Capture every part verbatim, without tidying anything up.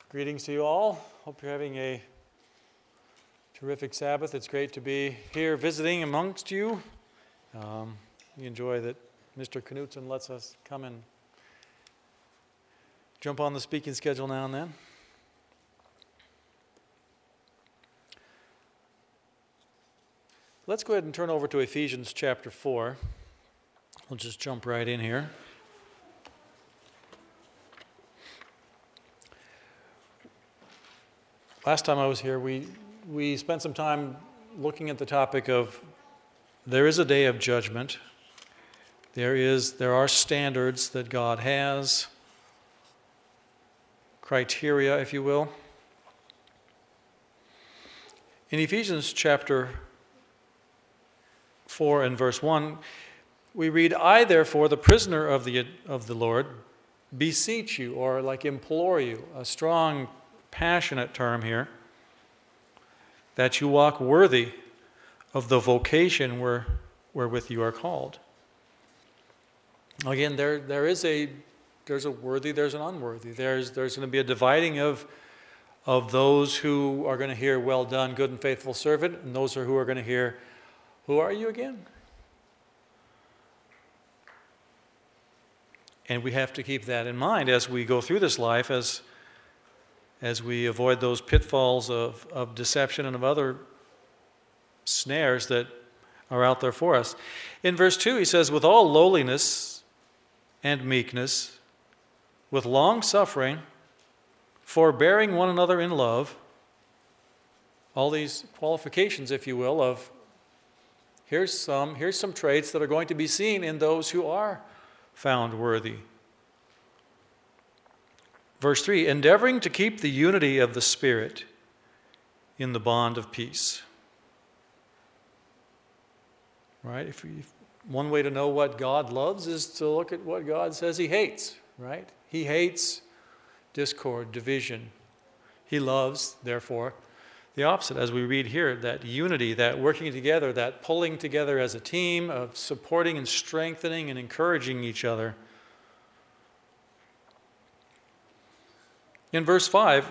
Greetings to you all. Hope you're having a terrific Sabbath. It's great to be here visiting amongst you. Um, we enjoy that Mister Knutson lets us come and jump on the speaking schedule now and then. Let's go ahead and turn over to Ephesians chapter four. We'll just jump right in here. Last time I was here, we, we spent some time looking at the topic of there is a day of judgment. There is, there are standards that God has, criteria, if you will. In Ephesians chapter four and verse one, we read, I, therefore, the prisoner of the, of the Lord, beseech you, or like implore you, a strong passionate term here, that you walk worthy of the vocation where, wherewith you are called. Again, there there is a there's a worthy, there's an unworthy. There's there's going to be a dividing of of those who are going to hear, well done, good and faithful servant, and those who are going to hear, who are you again? And we have to keep that in mind as we go through this life, as as we avoid those pitfalls of, of deception and of other snares that are out there for us. In verse two, he says, with all lowliness and meekness, with long suffering, forbearing one another in love. All these qualifications, if you will, of here's some, here's some traits that are going to be seen in those who are found worthy. Verse three, endeavoring to keep the unity of the Spirit in the bond of peace. Right? If, we, if one way to know what God loves is to look at what God says he hates, right? He hates discord, division. He loves, therefore, the opposite, as we read here, that unity, that working together, that pulling together as a team, of supporting and strengthening and encouraging each other. In verse five,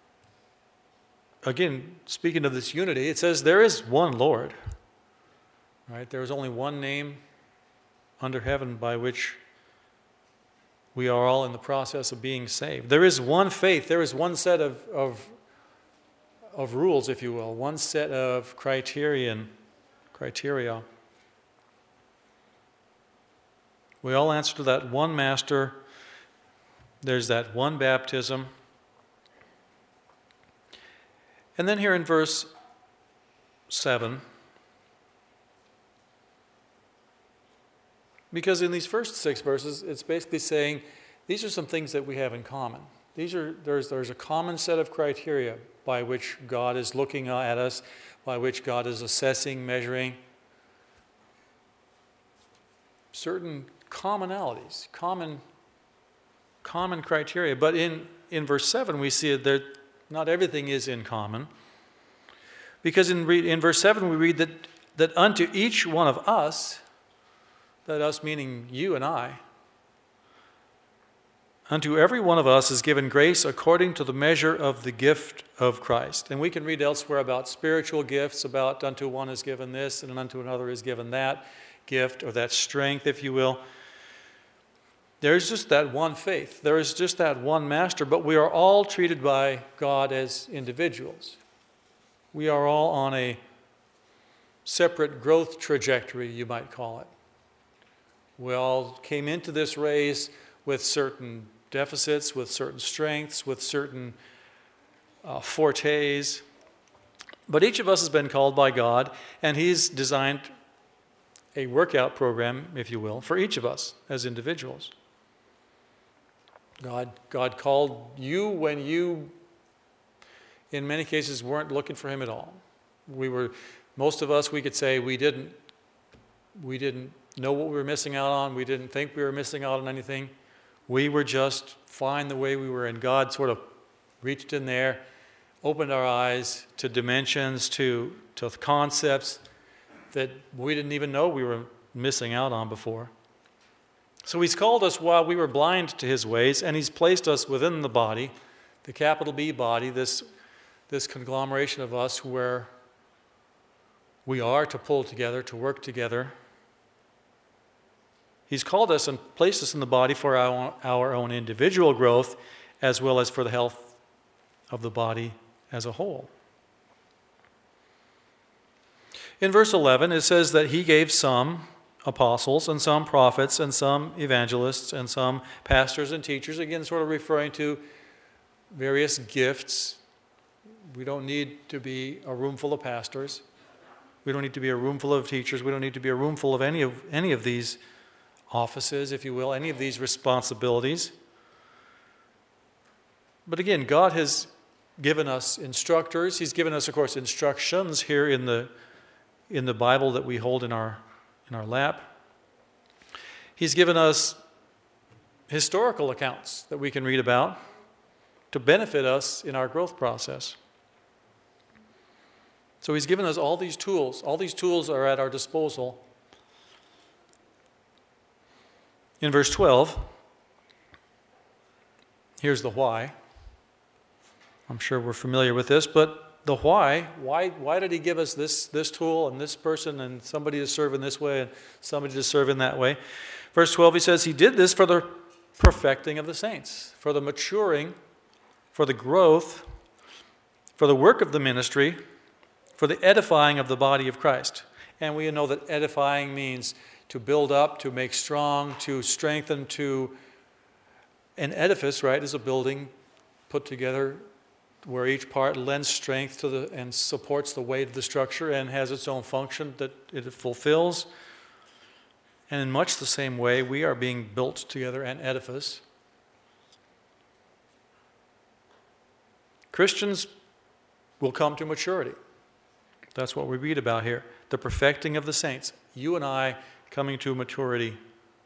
again, speaking of this unity, it says there is one Lord. Right? There is only one name under heaven by which we are all in the process of being saved. There is one faith. There is one set of, of, of rules, if you will, one set of criterion, criteria. We all answer to that one master. There's that one baptism. And then here in verse seven, because in these first six verses, it's basically saying these are some things that we have in common. These are there's there's a common set of criteria by which God is looking at us, by which God is assessing, measuring. Certain commonalities, common common criteria. But in, in verse seven, we see that not everything is in common. Because in, in verse seven, we read that, that unto each one of us, that us meaning you and I, unto every one of us is given grace according to the measure of the gift of Christ. And we can read elsewhere about spiritual gifts, about unto one is given this, and unto another is given that gift, or that strength, if you will. There's just that one faith. There is just that one master, but we are all treated by God as individuals. We are all on a separate growth trajectory, you might call it. We all came into this race with certain deficits, with certain strengths, with certain uh, fortes. But each of us has been called by God, and he's designed a workout program, if you will, for each of us as individuals. God, God called you when you, in many cases, weren't looking for him at all. We were, most of us, we could say we didn't, we didn't know what we were missing out on. We didn't think we were missing out on anything. We were just fine the way we were, and God sort of reached in there, opened our eyes to dimensions, to, to concepts that we didn't even know we were missing out on before. So he's called us while we were blind to his ways, and he's placed us within the body, the capital B body, this, this conglomeration of us where we are to pull together, to work together. He's called us and placed us in the body for our, our own individual growth as well as for the health of the body as a whole. In verse eleven, it says that he gave some apostles and some prophets and some evangelists and some pastors and teachers, again sort of referring to various gifts. We don't need to be a room full of pastors. We don't need to be a room full of teachers. We don't need to be a room full of any of any of these offices, if you will, any of these responsibilities. But again, God has given us instructors. He's given us, of course, instructions here in the in the Bible that we hold in our in our lap. He's given us historical accounts that we can read about to benefit us in our growth process. So he's given us all these tools. All these tools are at our disposal. In verse twelve, here's the why. I'm sure we're familiar with this, but the why, why, why did he give us this, this tool and this person and somebody to serve in this way and somebody to serve in that way? Verse twelve, he says he did this for the perfecting of the saints, for the maturing, for the growth, for the work of the ministry, for the edifying of the body of Christ. And we know that edifying means to build up, to make strong, to strengthen, to... An edifice, right, is a building put together where each part lends strength to the and supports the weight of the structure and has its own function that it fulfills. And in much the same way, we are being built together, an edifice. Christians will come to maturity. That's what we read about here. The perfecting of the saints. You and I coming to maturity.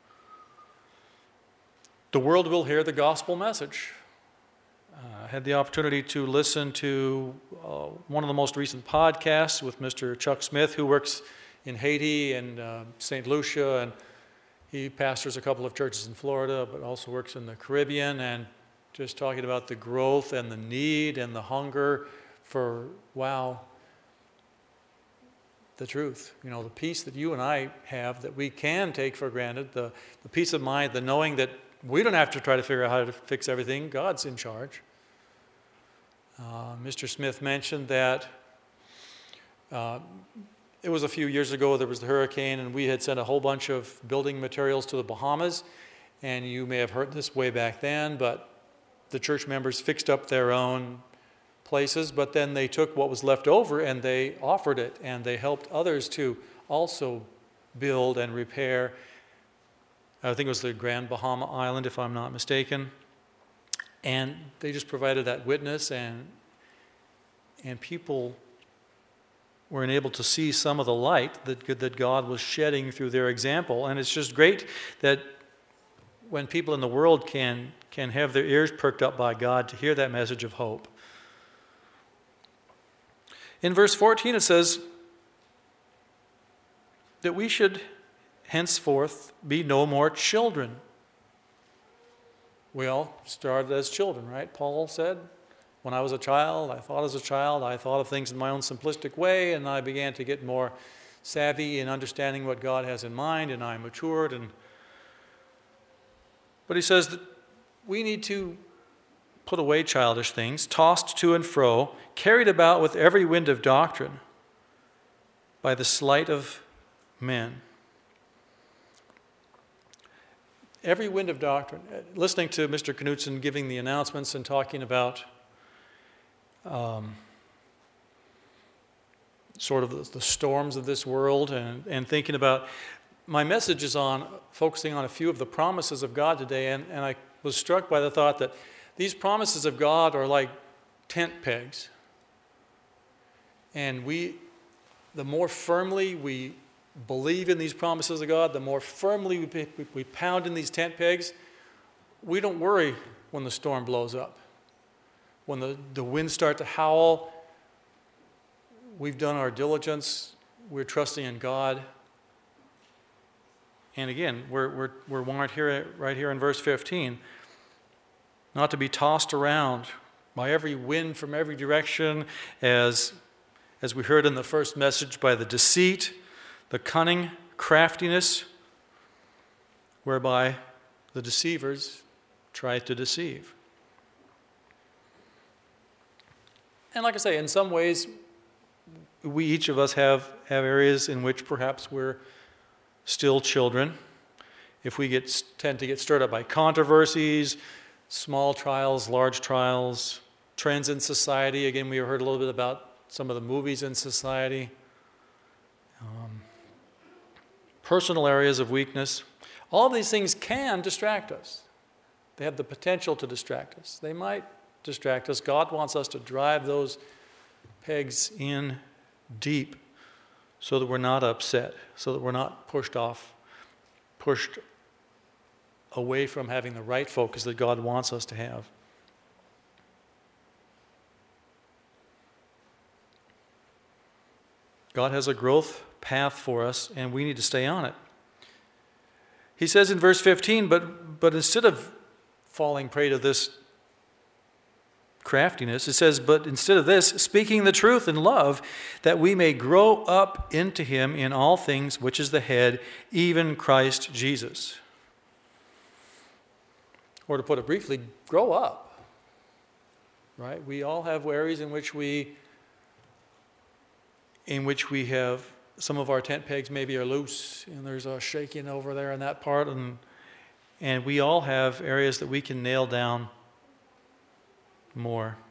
The world will hear the gospel message. I uh, had the opportunity to listen to uh, one of the most recent podcasts with Mister Chuck Smith, who works in Haiti and uh, Saint Lucia, and he pastors a couple of churches in Florida, but also works in the Caribbean, and just talking about the growth and the need and the hunger for, wow, the truth. You know, the peace that you and I have that we can take for granted, the, the peace of mind, the knowing that we don't have to try to figure out how to fix everything. God's in charge. Uh, Mister Smith mentioned that uh, it was a few years ago, there was the hurricane, and we had sent a whole bunch of building materials to the Bahamas. And you may have heard this way back then, but the church members fixed up their own places, but then they took what was left over and they offered it, and they helped others to also build and repair. I think it was the Grand Bahama Island, if I'm not mistaken. And they just provided that witness, and and people were enabled to see some of the light that, that God was shedding through their example. And it's just great that when people in the world can, can have their ears perked up by God to hear that message of hope. In verse fourteen it says that we should henceforth be no more children. We all started as children, right? Paul said, when I was a child, I thought as a child, I thought of things in my own simplistic way, and I began to get more savvy in understanding what God has in mind, and I matured. And But he says that we need to put away childish things, tossed to and fro, carried about with every wind of doctrine by the sleight of men. Every wind of doctrine. Listening to Mister Knutson giving the announcements and talking about um, sort of the, the storms of this world, and, and thinking about, my message is on focusing on a few of the promises of God today, and, and I was struck by the thought that these promises of God are like tent pegs. And we, the more firmly we believe in these promises of God, the more firmly we, we, we pound in these tent pegs, we don't worry when the storm blows up. When the, the winds start to howl, we've done our diligence, we're trusting in God. And again, we're, we're, we're warned here, right here in verse fifteen, not to be tossed around by every wind from every direction, as, as we heard in the first message, by the deceit, the cunning, craftiness, whereby the deceivers try to deceive. And like I say, in some ways, we each of us have, have areas in which perhaps we're still children. If we get tend to get stirred up by controversies, small trials, large trials, trends in society. Again, we heard a little bit about some of the movies in society. Um, personal areas of weakness. All of these things can distract us. They have the potential to distract us. They might distract us. God wants us to drive those pegs in deep so that we're not upset, so that we're not pushed off, pushed away from having the right focus that God wants us to have. God has a growth path for us, and we need to stay on it. He says in verse fifteen, but, but instead of falling prey to this craftiness, it says, but instead of this, speaking the truth in love, that we may grow up into him in all things, which is the head, even Christ Jesus. Or to put it briefly, grow up. Right? We all have areas in which we in which we have some of our tent pegs maybe are loose, and there's a shaking over there in that part, and and we all have areas that we can nail down more.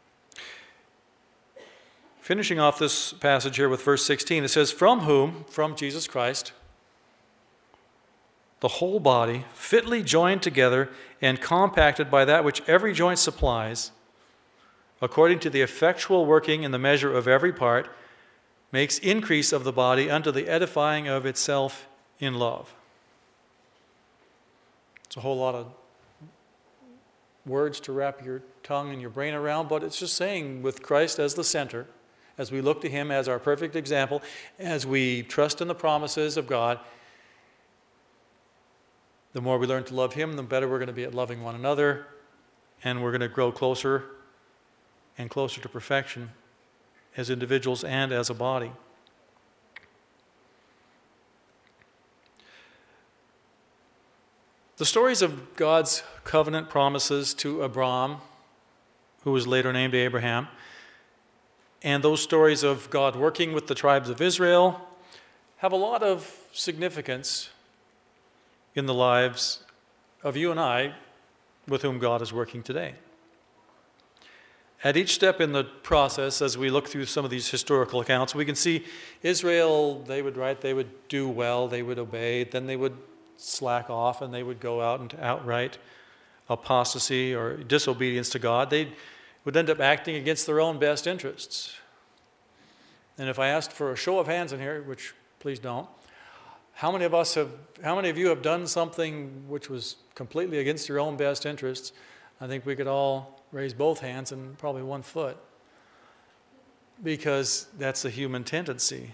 Finishing off this passage here with verse sixteen, it says, from whom, from Jesus Christ, the whole body, fitly joined together and compacted by that which every joint supplies, according to the effectual working in the measure of every part, makes increase of the body unto the edifying of itself in love. It's a whole lot of words to wrap your tongue and your brain around, but it's just saying with Christ as the center, as we look to him as our perfect example, as we trust in the promises of God, the more we learn to love him, the better we're going to be at loving one another, and we're going to grow closer and closer to perfection as individuals and as a body. The stories of God's covenant promises to Abram, who was later named Abraham, and those stories of God working with the tribes of Israel have a lot of significance in the lives of you and I with whom God is working today. At each step in the process, as we look through some of these historical accounts, we can see Israel, they would right, they would do well, they would obey, then they would slack off and they would go out into outright apostasy or disobedience to God. They would end up acting against their own best interests. And if I asked for a show of hands in here, which please don't, how many of us have, how many of you have done something which was completely against your own best interests? I think we could all raise both hands and probably one foot, because that's a human tendency.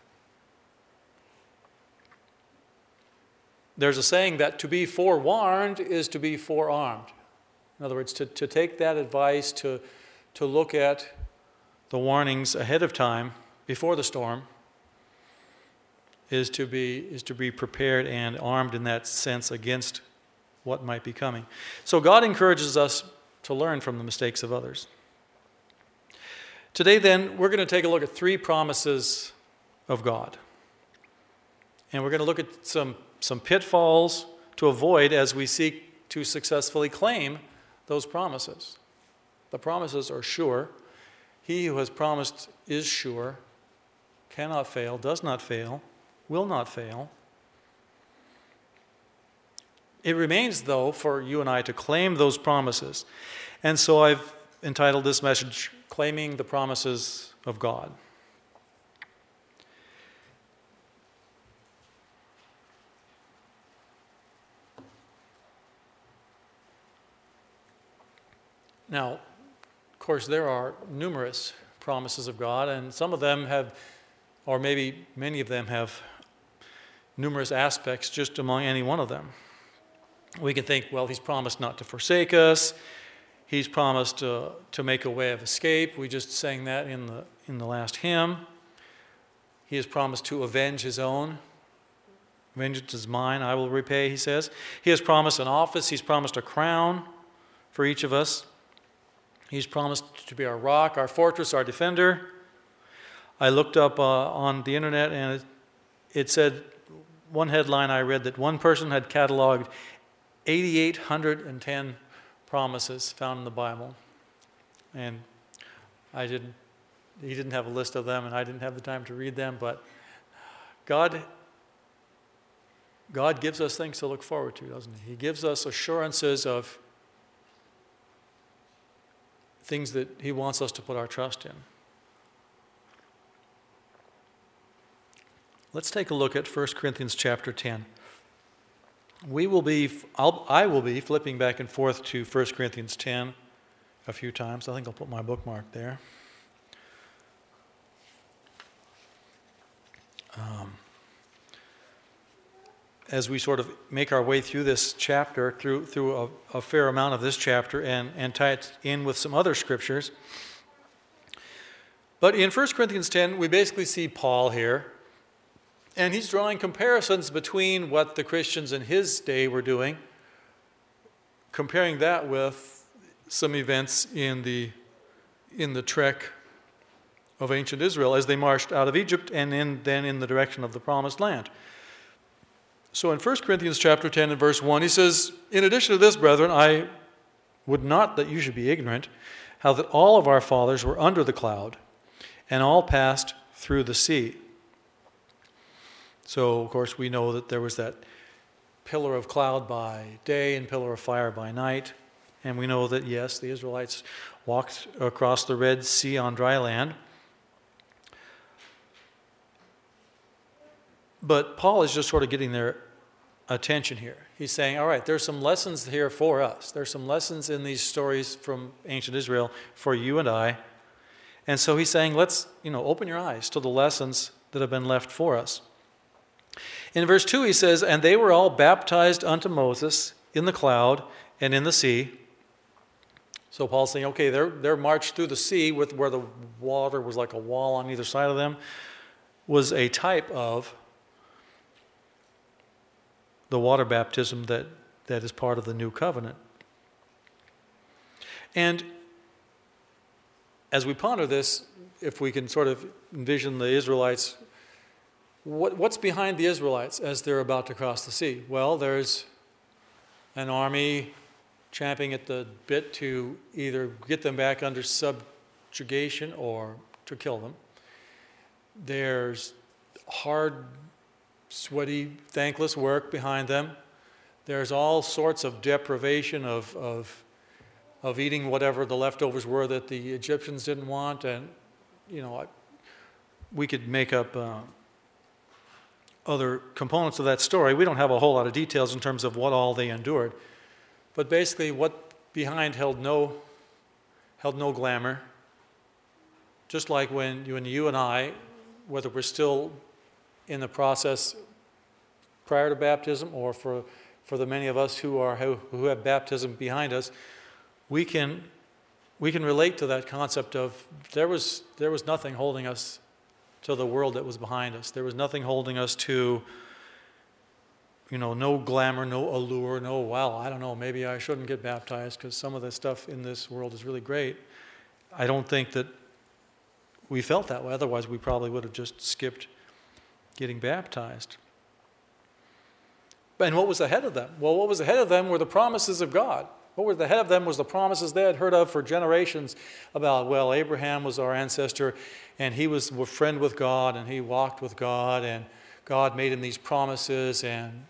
There's a saying that to be forewarned is to be forearmed. In other words, to, to take that advice, to, to look at the warnings ahead of time before the storm, is to be, is to be prepared and armed in that sense against what might be coming. So God encourages us to learn from the mistakes of others. Today then, we're going to take a look at three promises of God. And we're going to look at some, some pitfalls to avoid as we seek to successfully claim those promises. The promises are sure. He who has promised is sure, cannot fail, does not fail, will not fail. It remains, though, for you and I to claim those promises. And so I've entitled this message, Claiming the Promises of God. Now, of course, there are numerous promises of God, and some of them have, or maybe many of them have numerous aspects just among any one of them. We can think, well, he's promised not to forsake us. He's promised uh, to make a way of escape. We just sang that in the, in the last hymn. He has promised to avenge his own. Vengeance is mine, I will repay, he says. He has promised an office. He's promised a crown for each of us. He's promised to be our rock, our fortress, our defender. I looked up uh, on the internet, and it, it said, one headline I read, that one person had cataloged eight thousand eight hundred ten promises found in the Bible. And I didn't, he didn't have a list of them, and I didn't have the time to read them, but God, God gives us things to look forward to, doesn't he? He gives us assurances of things that he wants us to put our trust in. Let's take a look at First Corinthians chapter ten. We will be, I'll, I will be flipping back and forth to First Corinthians ten a few times. I think I'll put my bookmark there. Um, as we sort of make our way through this chapter, through through a, a fair amount of this chapter, and, and tie it in with some other scriptures. But in First Corinthians ten, we basically see Paul here, and he's drawing comparisons between what the Christians in his day were doing, comparing that with some events in the, in the trek of ancient Israel as they marched out of Egypt and in, then in the direction of the promised land. So in First Corinthians chapter ten and verse one, he says, "In addition to this, brethren, I would not that you should be ignorant, how that all of our fathers were under the cloud, and all passed through the sea." So, of course, we know that there was that pillar of cloud by day and pillar of fire by night. And we know that, yes, the Israelites walked across the Red Sea on dry land. But Paul is just sort of getting their attention here. He's saying, all right, there's some lessons here for us. There's some lessons in these stories from ancient Israel for you and I. And so he's saying, let's, you know, open your eyes to the lessons that have been left for us. In verse two, he says, "And they were all baptized unto Moses in the cloud and in the sea." So Paul's saying, okay, they're, they're marched through the sea with where the water was like a wall on either side of them, was a type of the water baptism that, that is part of the new covenant. And as we ponder this, if we can sort of envision the Israelites, what, what's behind the Israelites as they're about to cross the sea? Well, there's an army champing at the bit to either get them back under subjugation or to kill them. There's hard, sweaty, thankless work behind them. There's all sorts of deprivation of, of, of eating whatever the leftovers were that the Egyptians didn't want. And, you know, I, we could make up uh, other components of that story. We don't have a whole lot of details in terms of what all they endured. But basically, what behind held no, held no glamour. Just like when you, when you and I, whether we're still in the process prior to baptism or for, for the many of us who, are, who, who have baptism behind us, we can, we can relate to that concept of there was, there was nothing holding us to the world that was behind us. There was nothing holding us to, you know, no glamour, no allure, no, well, I don't know, maybe I shouldn't get baptized because some of the stuff in this world is really great. I don't think that we felt that way. Otherwise, we probably would have just skipped getting baptized. And what was ahead of them? Well, what was ahead of them were the promises of God. What was ahead of them was the promises they had heard of for generations about, well, Abraham was our ancestor, and he was a friend with God, and he walked with God, and God made him these promises, and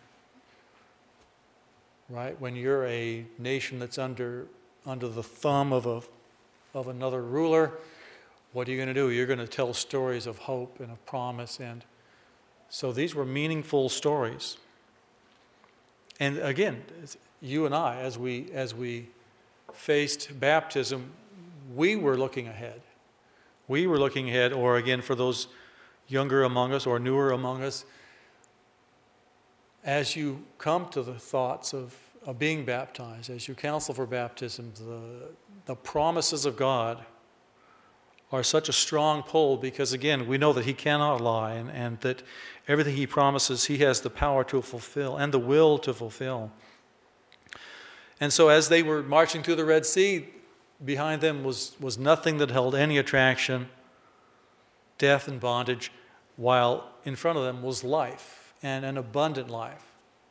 right, when you're a nation that's under under the thumb of a of another ruler, what are you going to do? You're going to tell stories of hope and of promise, and so these were meaningful stories. And again, you and I, as we as we faced baptism, we were looking ahead. We were looking ahead, or again, for those younger among us or newer among us, as you come to the thoughts of, of being baptized, as you counsel for baptism, the, the promises of God are such a strong pull because, again, we know that he cannot lie and, and that everything he promises, he has the power to fulfill and the will to fulfill. And so as they were marching through the Red Sea, behind them was, was nothing that held any attraction, death and bondage, while in front of them was life, and an abundant life.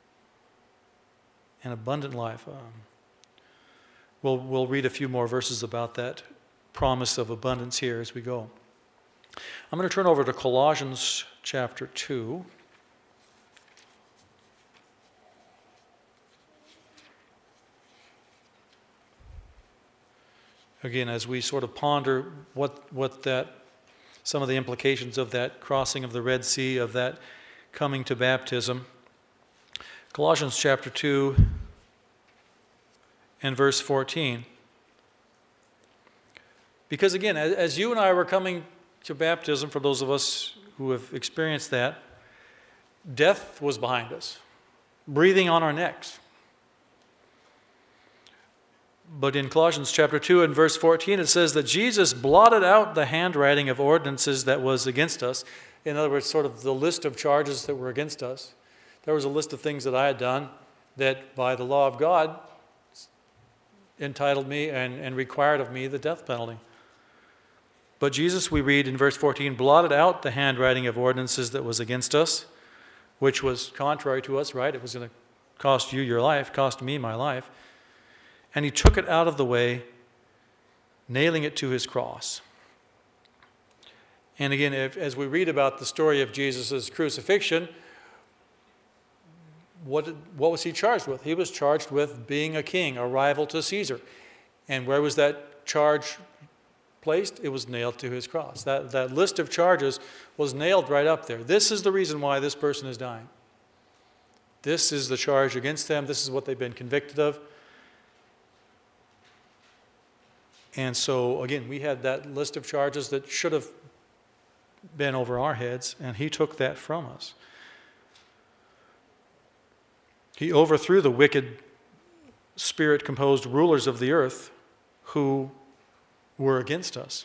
An abundant life. Um, we'll, we'll read a few more verses about that promise of abundance here as we go. I'm going to turn over to Colossians chapter two. Again, as we sort of ponder what, what that, some of the implications of that crossing of the Red Sea, of that coming to baptism. Colossians chapter two and verse fourteen. Because again, as, as you and I were coming to baptism, for those of us who have experienced that, death was behind us, breathing on our necks. But in Colossians chapter two and verse fourteen, it says that Jesus blotted out the handwriting of ordinances that was against us. In other words, sort of the list of charges that were against us. There was a list of things that I had done that by the law of God entitled me and, and required of me the death penalty. But Jesus, we read in verse fourteen, blotted out the handwriting of ordinances that was against us, which was contrary to us, right? It was going to cost you your life, cost me my life. And he took it out of the way, nailing it to his cross. And again, if, as we read about the story of Jesus' crucifixion, what, what was he charged with? He was charged with being a king, a rival to Caesar. And where was that charge placed? It was nailed to his cross. That, that list of charges was nailed right up there. This is the reason why this person is dying. This is the charge against them. This is what they've been convicted of. And so, again, we had that list of charges that should have been over our heads, and he took that from us. He overthrew the wicked, spirit-composed rulers of the earth who were against us.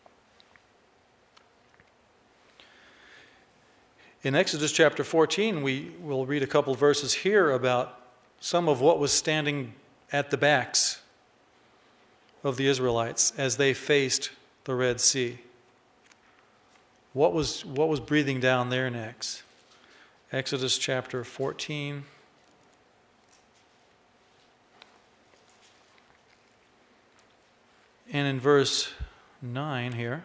In Exodus chapter fourteen, we will read a couple verses here about some of what was standing at the backs of the Israelites as they faced the Red Sea. What was, what was breathing down their necks? Exodus chapter fourteen. And in verse nine here,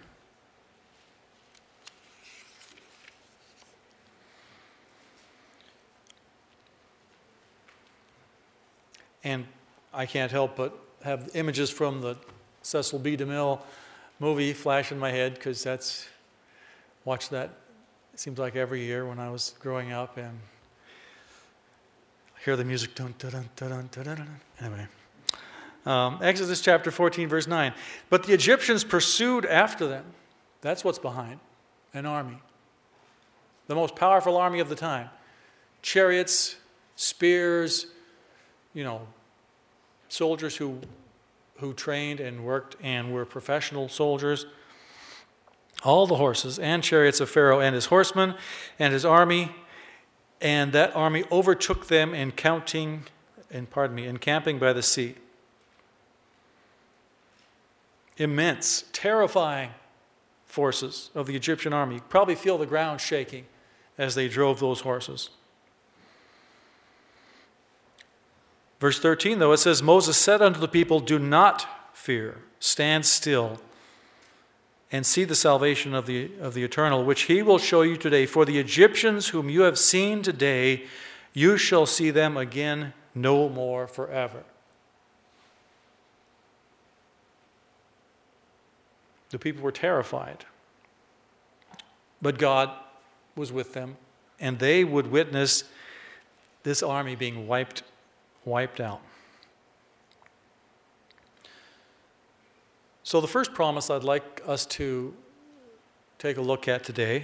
and I can't help but have images from the Cecil B. DeMille movie flash in my head, because that's, watched that, it seems like every year when I was growing up, and I hear the music, dun, dun, dun, dun, dun, dun, dun. Anyway. Um, Exodus chapter fourteen, verse nine. But the Egyptians pursued after them. That's what's behind an army. The most powerful army of the time. Chariots, spears, you know, soldiers who, who trained and worked and were professional soldiers. All the horses and chariots of Pharaoh and his horsemen and his army. And that army overtook them encounting, and pardon me, encamping by the sea. Immense, terrifying forces of the Egyptian army. You probably feel the ground shaking as they drove those horses. Verse thirteen, though, it says, Moses said unto the people, do not fear, stand still, and see the salvation of the, of the Eternal, which he will show you today. For the Egyptians whom you have seen today, you shall see them again no more forever. The people were terrified. But God was with them, and they would witness this army being wiped, wiped out. So the first promise I'd like us to take a look at today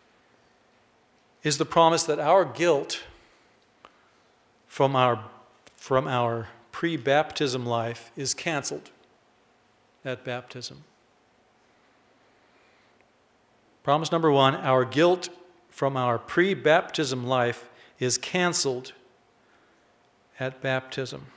is the promise that our guilt from our from our pre-baptism life is canceled at baptism. Promise number one, our guilt from our pre-baptism life is canceled at baptism.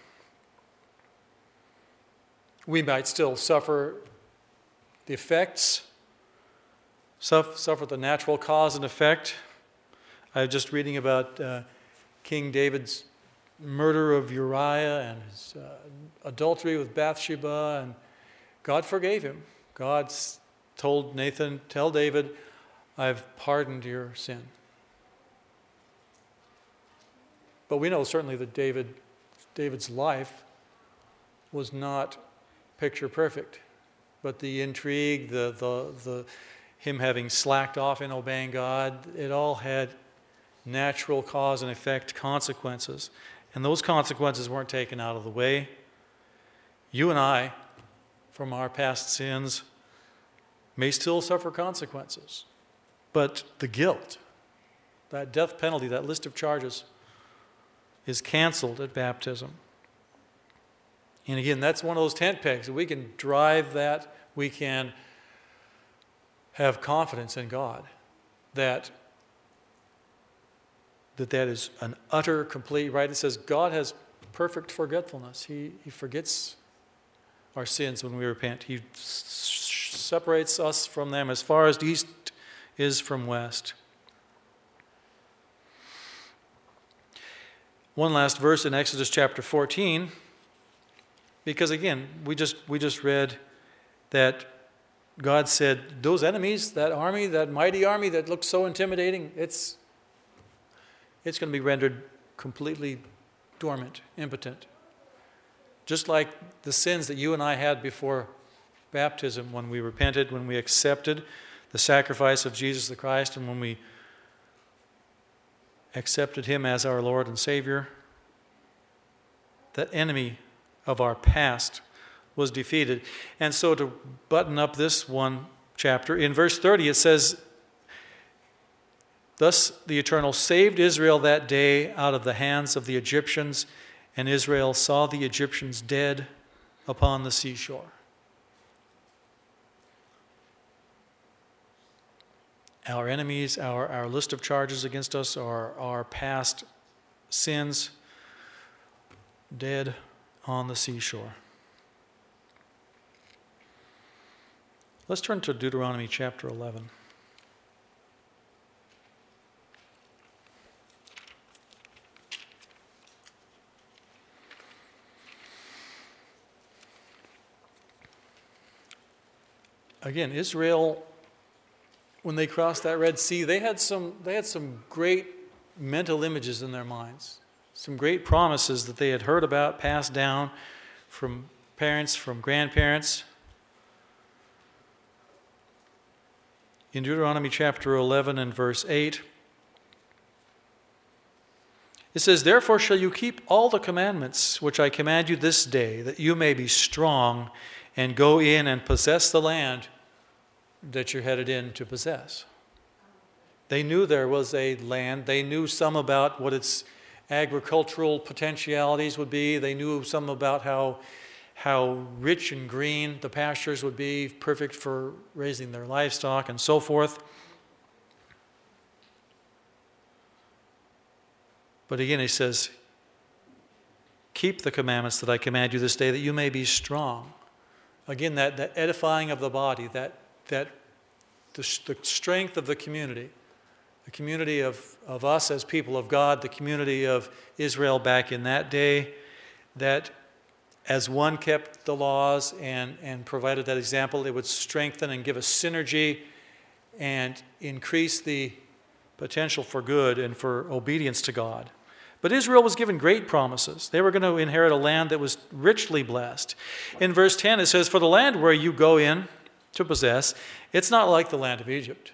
We might still suffer the effects, suffer the natural cause and effect. I was just reading about uh, King David's murder of Uriah and his uh, adultery with Bathsheba, and God forgave him. God told Nathan, tell David, I've pardoned your sin. But we know certainly that David, David's life was not picture perfect. But the intrigue, the, the, the him having slacked off in obeying God, it all had natural cause and effect consequences. And those consequences weren't taken out of the way. You and I, from our past sins, may still suffer consequences. But the guilt, that death penalty, that list of charges, is canceled at baptism. And again, that's one of those tent pegs. We can drive that. We can have confidence in God that that that is an utter, complete, right? It says God has perfect forgetfulness. He, he forgets our sins when we repent. He s- separates us from them as far as the east is from west. One last verse in Exodus chapter fourteen, because again, we just we just read that God said, those enemies, that army, that mighty army that looks so intimidating, it's it's going to be rendered completely dormant, impotent. Just like the sins that you and I had before baptism, when we repented, when we accepted the sacrifice of Jesus the Christ, and when we accepted him as our Lord and Savior, that enemy of our past was defeated. And so to button up this one chapter, in verse thirty it says, thus the Eternal saved Israel that day out of the hands of the Egyptians, and Israel saw the Egyptians dead upon the seashore. Our enemies, our, our list of charges against us are our past sins, dead on the seashore. Let's turn to Deuteronomy chapter eleven. Again, Israel, when they crossed that Red Sea, they had some they had some great mental images in their minds, some great promises that they had heard about, passed down from parents, from grandparents. In Deuteronomy chapter eleven and verse eight, it says, therefore shall you keep all the commandments which I command you this day, that you may be strong and go in and possess the land that you're headed in to possess. They knew there was a land. They knew some about what its agricultural potentialities would be. They knew some about how, how rich and green the pastures would be, perfect for raising their livestock and so forth. But again, he says, keep the commandments that I command you this day, that you may be strong. Again, that, that edifying of the body, that, that the, the strength of the community, the community of, of us as people of God, the community of Israel back in that day, that as one kept the laws and, and provided that example, it would strengthen and give us synergy and increase the potential for good and for obedience to God. But Israel was given great promises. They were going to inherit a land that was richly blessed. In verse ten, it says, for the land where you go in to possess, it's not like the land of Egypt.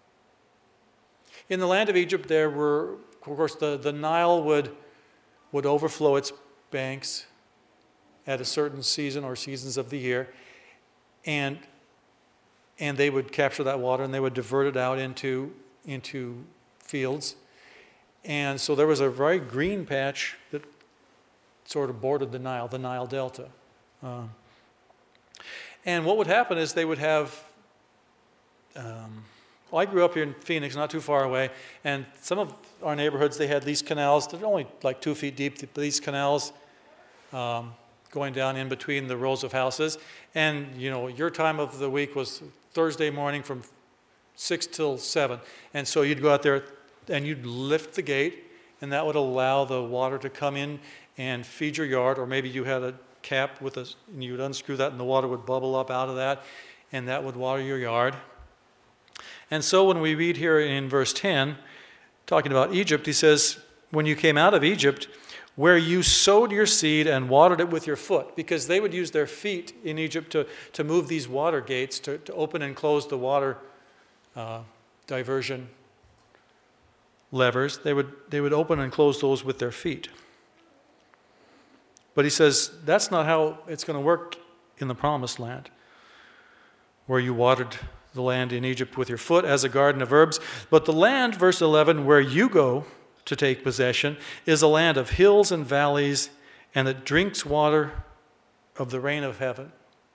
In the land of Egypt, there were, of course, the, the Nile would, would overflow its banks at a certain season or seasons of the year, and, and they would capture that water and they would divert it out into, into fields. And so there was a very green patch that sort of bordered the Nile, the Nile Delta. Um, and what would happen is they would have, um, well, I grew up here in Phoenix, not too far away, and some of our neighborhoods, they had these canals, they're only like two feet deep, these canals um, going down in between the rows of houses. And, you know, your time of the week was Thursday morning from six till seven. And so you'd go out there and you'd lift the gate, and that would allow the water to come in and feed your yard, or maybe you had a cap with a, and you would unscrew that and the water would bubble up out of that, and that would water your yard. And so when we read here in verse ten, talking about Egypt, he says, when you came out of Egypt, where you sowed your seed and watered it with your foot, because they would use their feet in Egypt to, to move these water gates, to, to open and close the water uh, diversion levers. They would, they would open and close those with their feet. But he says, that's not how it's going to work in the promised land, where you watered the land in Egypt with your foot as a garden of herbs. But the land, verse eleven, where you go to take possession, is a land of hills and valleys, and that drinks water of the rain of heaven.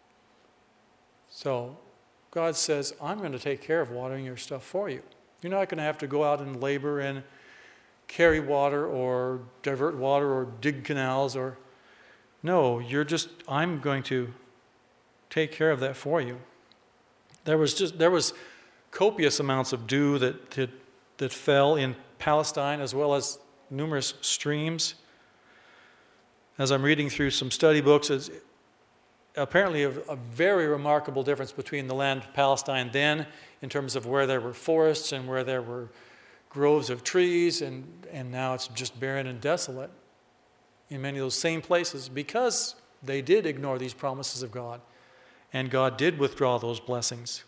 So God says, I'm going to take care of watering your stuff for you. You're not going to have to go out and labor and carry water or divert water or dig canals or... No, you're just, I'm going to take care of that for you. There was just, there was copious amounts of dew that, that, that fell in Palestine, as well as numerous streams. As I'm reading through some study books, it's apparently a, a very remarkable difference between the land of Palestine then, in terms of where there were forests and where there were groves of trees, and, and now it's just barren and desolate in many of those same places, because they did ignore these promises of God, and God did withdraw those blessings.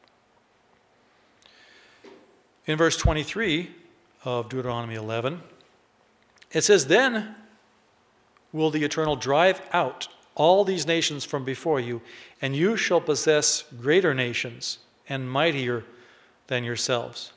In verse twenty-three of Deuteronomy eleven, it says, then will the Eternal drive out all these nations from before you, and you shall possess greater nations and mightier than yourselves.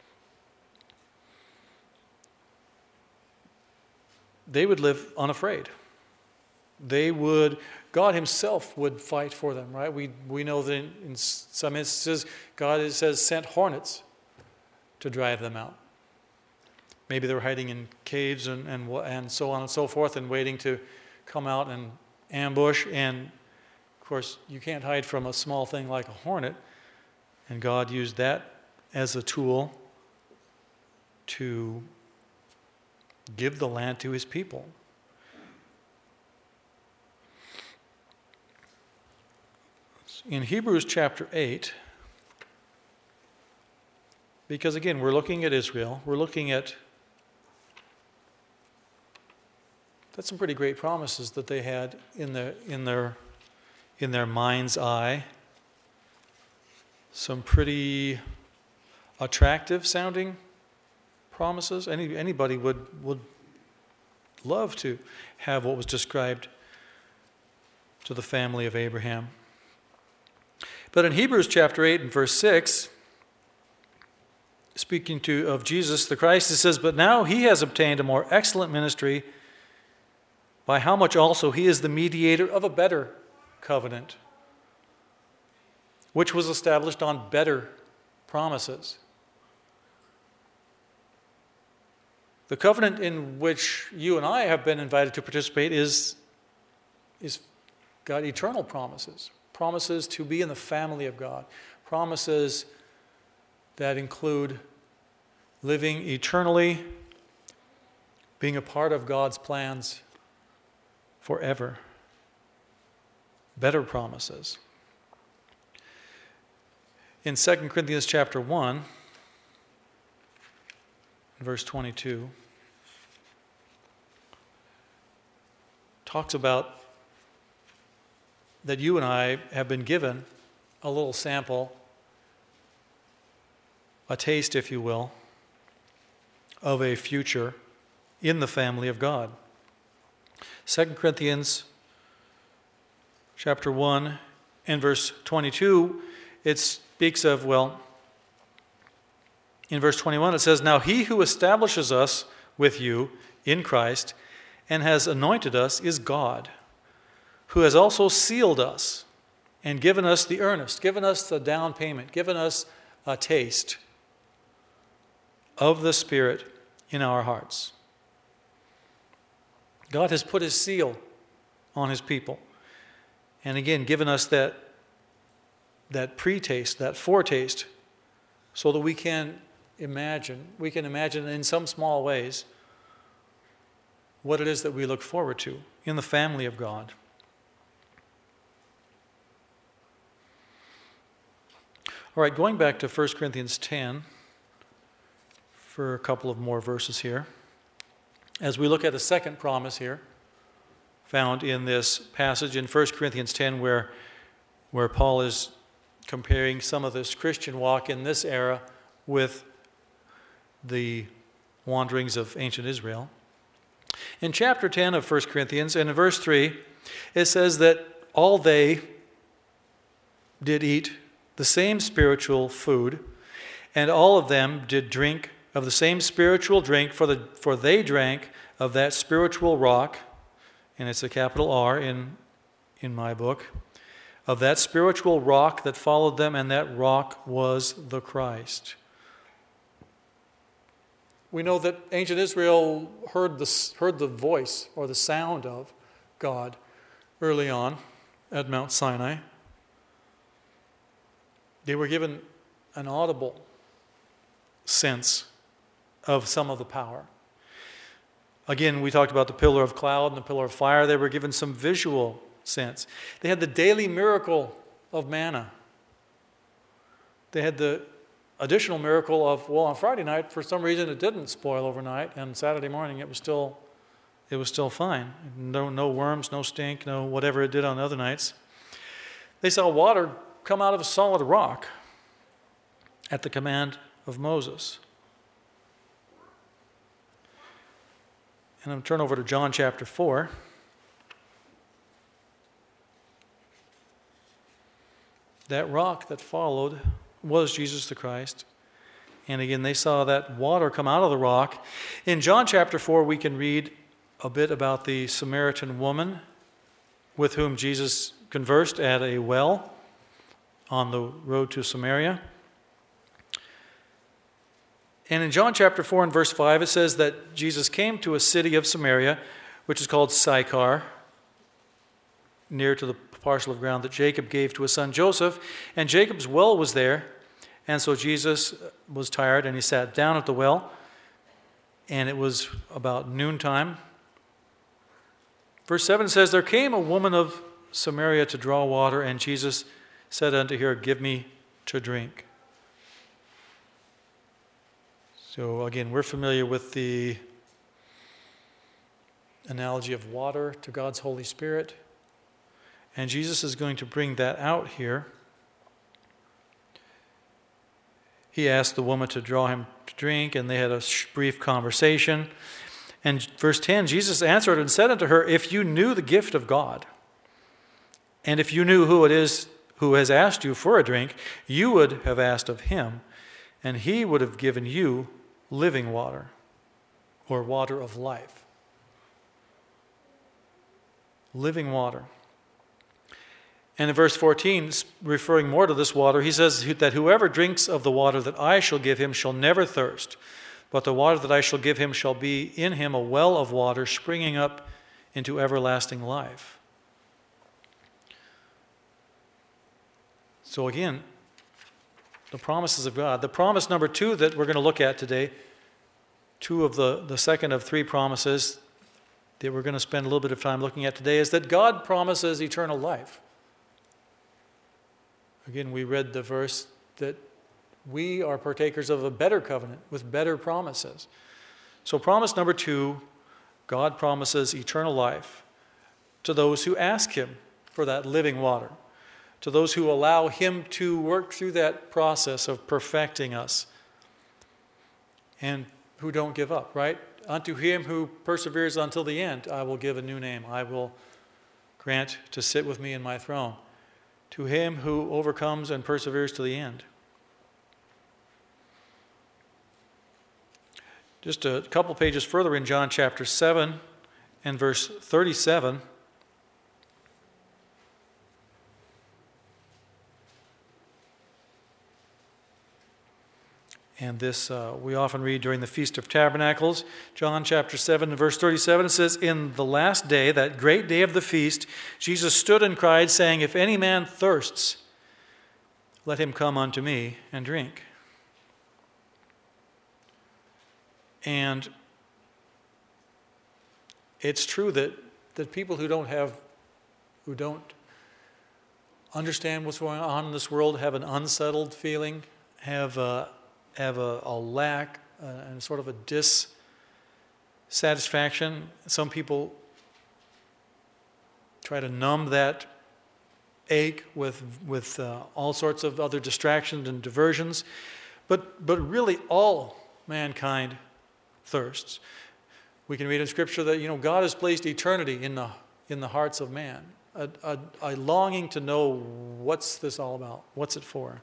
They would live unafraid. They would, God himself would fight for them, right? We we know that in, in some instances, God, it says, sent hornets to drive them out. Maybe they were hiding in caves and, and, and so on and so forth, and waiting to come out and ambush. And, of course, you can't hide from a small thing like a hornet. And God used that as a tool to give the land to his people. In Hebrews chapter eight, because again, we're looking at Israel, we're looking at, that's some pretty great promises that they had in their, in their, in their mind's eye. Some pretty attractive sounding promises. Any, anybody would, would love to have what was described to the family of Abraham. But in Hebrews chapter eight and verse six, speaking to of Jesus the Christ, it says, but now he has obtained a more excellent ministry, by how much also he is the mediator of a better covenant, which was established on better promises. The covenant in which you and I have been invited to participate is, is got eternal promises. Promises to be in the family of God. Promises that include living eternally, being a part of God's plans forever. Better promises. In Second Corinthians chapter one, verse twenty-two, talks about that you and I have been given a little sample, a taste, if you will, of a future in the family of God. Second Corinthians chapter one and verse twenty-two, it speaks of, well, in verse twenty-one it says, now he who establishes us with you in Christ and has anointed us is God, who has also sealed us and given us the earnest, given us the down payment, given us a taste of the Spirit in our hearts. God has put his seal on his people. And again, given us that, that pre-taste, that foretaste, so that we can imagine, we can imagine in some small ways what it is that we look forward to in the family of God. All right, going back to First Corinthians ten for a couple of more verses here. As we look at the second promise here, found in this passage in First Corinthians ten, where, where Paul is comparing some of this Christian walk in this era with the wanderings of ancient Israel. In chapter ten of First Corinthians, and in verse three, it says that all they did eat the same spiritual food, and all of them did drink of the same spiritual drink, for the for they drank of that spiritual rock, and it's a capital R in, in my book, of that spiritual rock that followed them, and that rock was the Christ. We know that ancient Israel heard the, heard the voice or the sound of God early on at Mount Sinai. They were given an audible sense of some of the power. Again, we talked about the pillar of cloud and the pillar of fire. They were given some visual sense. They had the daily miracle of manna. They had the additional miracle of, well, on Friday night, for some reason, it didn't spoil overnight, and Saturday morning it was still, it was still fine. No, no worms, no stink, no whatever it did on other nights. They saw water come out of a solid rock at the command of Moses. And I'm going to turn over to John chapter four. That rock that followed was Jesus the Christ. And again, they saw that water come out of the rock. In John chapter four, we can read a bit about the Samaritan woman with whom Jesus conversed at a well on the road to Samaria. And in John chapter four and verse five, it says that Jesus came to a city of Samaria, which is called Sychar, near to the parcel of ground that Jacob gave to his son Joseph. And Jacob's well was there. And so Jesus was tired, and he sat down at the well. And it was about noontime. Verse seven says, there came a woman of Samaria to draw water, and Jesus said unto her, give me to drink. So again, we're familiar with the analogy of water to God's Holy Spirit. And Jesus is going to bring that out here. He asked the woman to draw him to drink, and they had a brief conversation. And verse ten, Jesus answered and said unto her, if you knew the gift of God, and if you knew who it is who has asked you for a drink, you would have asked of him, and he would have given you living water, or water of life. Living water. And in verse fourteen, referring more to this water, he says that whoever drinks of the water that I shall give him shall never thirst, but the water that I shall give him shall be in him a well of water springing up into everlasting life. So again, the promises of God. The promise number two that we're going to look at today, two of the, the second of three promises that we're going to spend a little bit of time looking at today, is that God promises eternal life. Again, we read the verse that we are partakers of a better covenant with better promises. So promise number two, God promises eternal life to those who ask him for that living water, to those who allow him to work through that process of perfecting us, and who don't give up, right? Unto him who perseveres until the end, I will give a new name. I will grant to sit with me in my throne. To him who overcomes and perseveres to the end. Just a couple pages further in John chapter seven and verse thirty-seven. And this uh, we often read during the Feast of Tabernacles. John chapter seven and verse thirty-seven, it says, "In the last day, that great day of the feast, Jesus stood and cried, saying, 'If any man thirsts, let him come unto me and drink.'" And it's true that, that people who don't have, who don't understand what's going on in this world have an unsettled feeling, have a, have a, a lack uh, and sort of a dissatisfaction. Some people try to numb that ache with with uh, all sorts of other distractions and diversions, but but really all mankind thirsts. We can read in Scripture that, you know, God has placed eternity in the in the hearts of man, a, a, a longing to know, what's this all about? What's it for?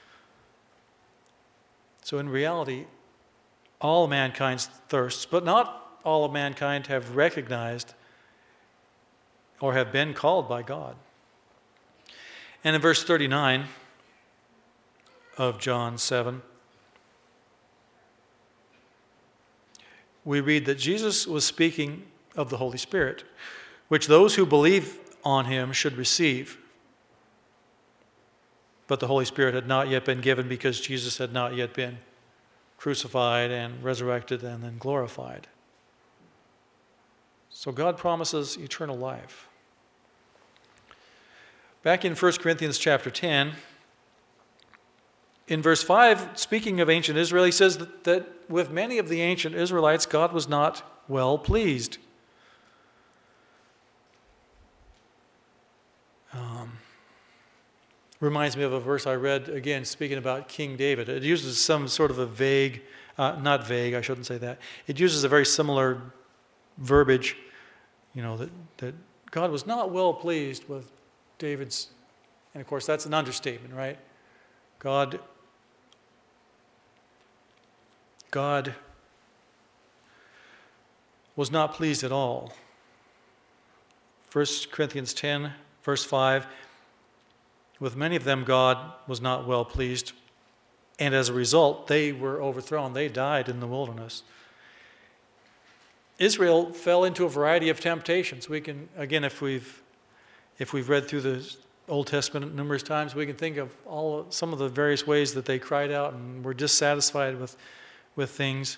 So in reality, all mankind thirsts, but not all of mankind have recognized or have been called by God. And in verse thirty-nine of John seven, we read that Jesus was speaking of the Holy Spirit, which those who believe on him should receive. But the Holy Spirit had not yet been given because Jesus had not yet been crucified and resurrected and then glorified. So God promises eternal life. Back in First Corinthians chapter ten, in verse five, speaking of ancient Israel, he says that, that with many of the ancient Israelites, God was not well pleased. Um, reminds me of a verse I read, again, speaking about King David. It uses some sort of a vague, uh, not vague, I shouldn't say that. It uses a very similar verbiage, you know, that, that God was not well pleased with David's, and of course that's an understatement, right? God, God was not pleased at all. First Corinthians ten, verse five, with many of them God was not well pleased, and as a result they were overthrown. They died in the wilderness. Israel fell into a variety of temptations. We can, again, if we've If we've read through the Old Testament numerous times, we can think of all some of the various ways that they cried out and were dissatisfied with, with things.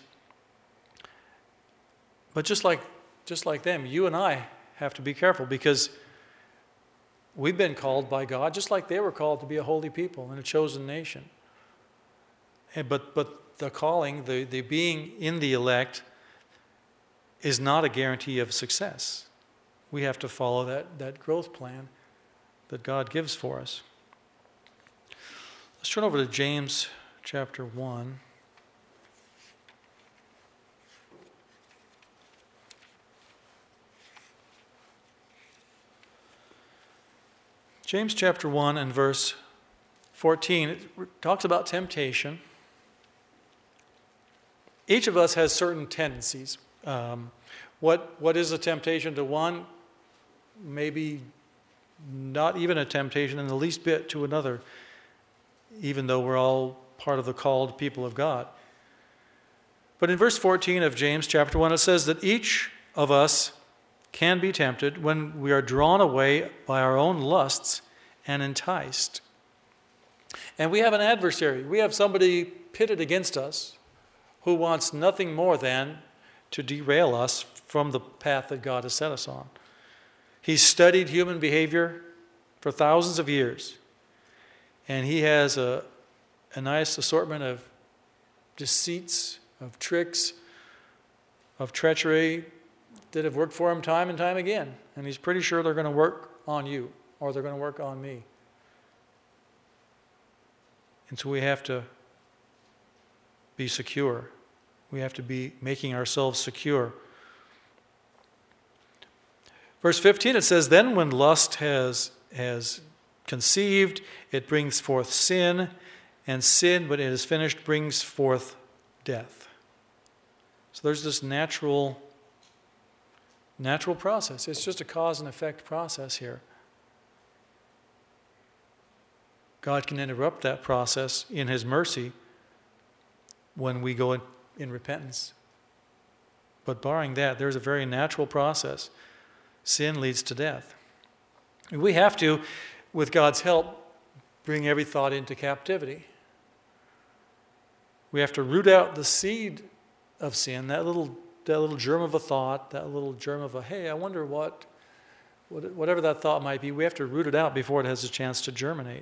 But just like just like them, you and I have to be careful, because we've been called by God, just like they were called to be a holy people and a chosen nation. And, but but the calling, the, the being in the elect, is not a guarantee of success. We have to follow that, that growth plan that God gives for us. Let's turn over to James chapter one. James chapter one and verse fourteen, it talks about temptation. Each of us has certain tendencies. Um, what what is a temptation to one? Maybe not even a temptation in the least bit to another, even though we're all part of the called people of God. But in verse fourteen of James chapter one, it says that each of us can be tempted when we are drawn away by our own lusts and enticed. And we have an adversary. We have somebody pitted against us who wants nothing more than to derail us from the path that God has set us on. He's studied human behavior for thousands of years, and he has a, a nice assortment of deceits, of tricks, of treachery that have worked for him time and time again. And he's pretty sure they're going to work on you, or they're going to work on me. And so we have to be secure. We have to be making ourselves secure. Verse fifteen, it says, "Then when lust has, has conceived, it brings forth sin, and sin, when it is finished, brings forth death." So there's this natural Natural process. It's just a cause and effect process here. God can interrupt that process in His mercy when we go in, in repentance. But barring that, there's a very natural process. Sin leads to death. We have to, with God's help, bring every thought into captivity. We have to root out the seed of sin, that little, that little germ of a thought, that little germ of a, hey, I wonder what, whatever that thought might be, we have to root it out before it has a chance to germinate.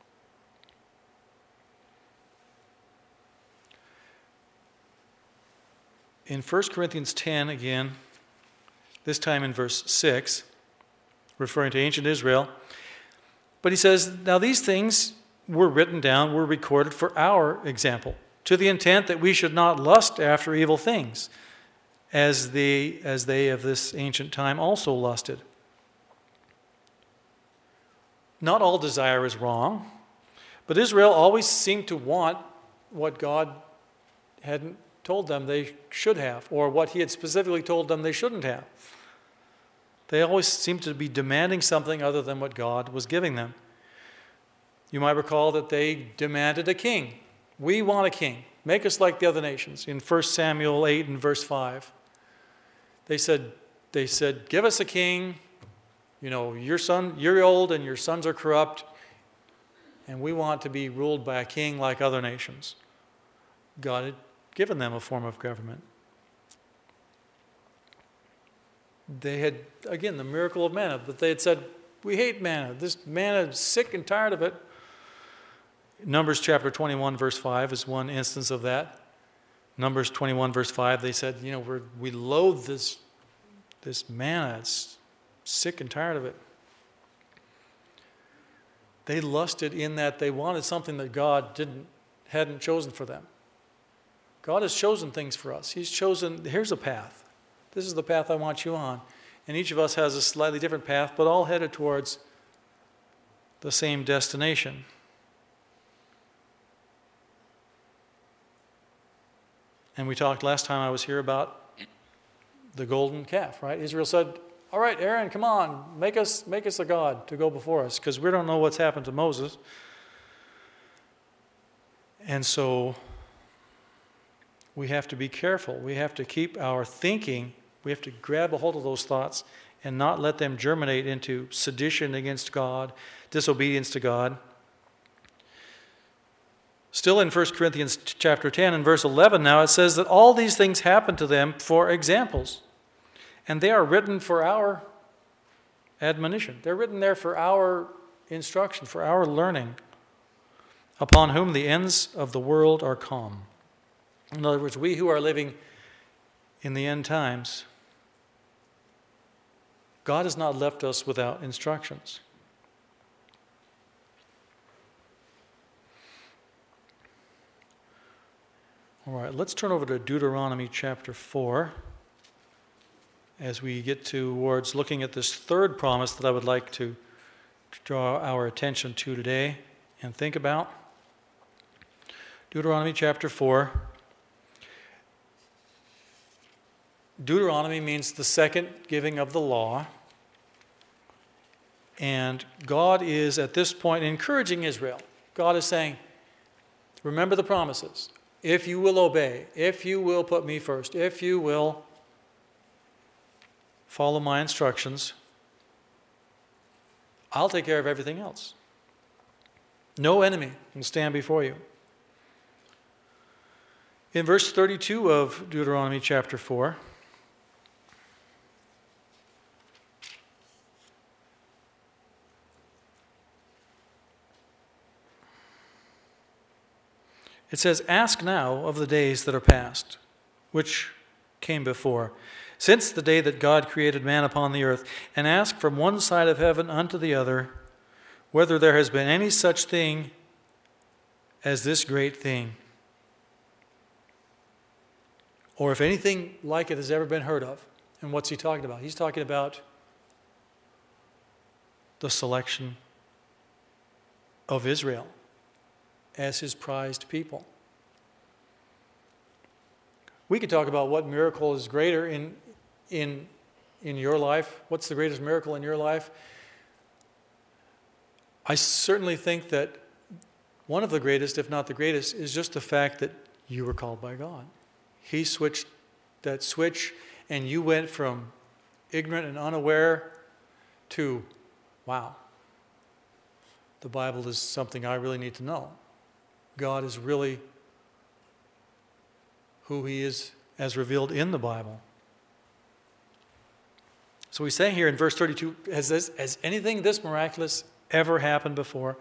In First Corinthians ten, again, this time in verse six, referring to ancient Israel, but he says, now these things were written down, were recorded for our example, to the intent that we should not lust after evil things, as they, as they of this ancient time also lusted. Not all desire is wrong, but Israel always seemed to want what God hadn't told them they should have, or what He had specifically told them they shouldn't have. They always seemed to be demanding something other than what God was giving them. You might recall that they demanded a king. We want a king. Make us like the other nations. In First Samuel eight and verse five, they said, they said, give us a king. You know, your son, you're old and your sons are corrupt, and we want to be ruled by a king like other nations. God had given them a form of government. They had, again, the miracle of manna, but they had said, we hate manna. This manna is sick and tired of it. Numbers chapter twenty-one, verse five is one instance of that. Numbers twenty-one, verse five, they said, you know, we're, we loathe this, this manna. It's sick and tired of it. They lusted in that they wanted something that God didn't, hadn't chosen for them. God has chosen things for us. He's chosen, here's a path. This is the path I want you on. And each of us has a slightly different path, but all headed towards the same destination. And we talked last time I was here about the golden calf, right? Israel said, all right, Aaron, come on, make us, make us a god to go before us, because we don't know what's happened to Moses. And so we have to be careful. We have to keep our thinking, we have to grab a hold of those thoughts and not let them germinate into sedition against God, disobedience to God. Still in First Corinthians chapter ten and verse eleven now, it says that all these things happen to them for examples. And they are written for our admonition. They're written there for our instruction, for our learning, upon whom the ends of the world are come. In other words, we who are living in the end times, God has not left us without instructions. All right, let's turn over to Deuteronomy chapter four as we get towards looking at this third promise that I would like to draw our attention to today and think about. Deuteronomy chapter four. Deuteronomy means the second giving of the law. And God is at this point encouraging Israel. God is saying, remember the promises. If you will obey, if you will put me first, if you will follow my instructions, I'll take care of everything else. No enemy can stand before you. In verse thirty-two of Deuteronomy chapter four, it says, ask now of the days that are past, which came before, since the day that God created man upon the earth, and ask from one side of heaven unto the other, whether there has been any such thing as this great thing, or if anything like it has ever been heard of. And what's he talking about? He's talking about the selection of Israel as his prized people. We could talk about what miracle is greater in, in in your life? What's the greatest miracle in your life? I certainly think that one of the greatest, if not the greatest, is just the fact that you were called by God. He switched that switch, and you went from ignorant and unaware to, wow, the Bible is something I really need to know. God is really who He is as revealed in the Bible. So we say here in verse thirty-two, has, this, has anything this miraculous ever happened before?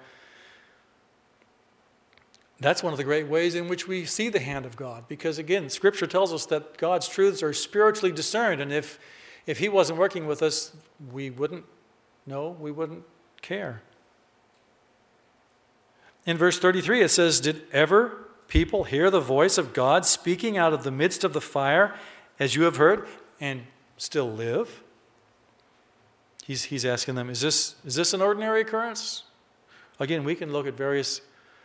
That's one of the great ways in which we see the hand of God. Because again, Scripture tells us that God's truths are spiritually discerned. And if, if He wasn't working with us, we wouldn't know, we wouldn't care. In verse thirty-three, it says, did ever people hear the voice of God speaking out of the midst of the fire, as you have heard, and still live? He's, he's asking them, is this, is this an ordinary occurrence? Again, we can look at various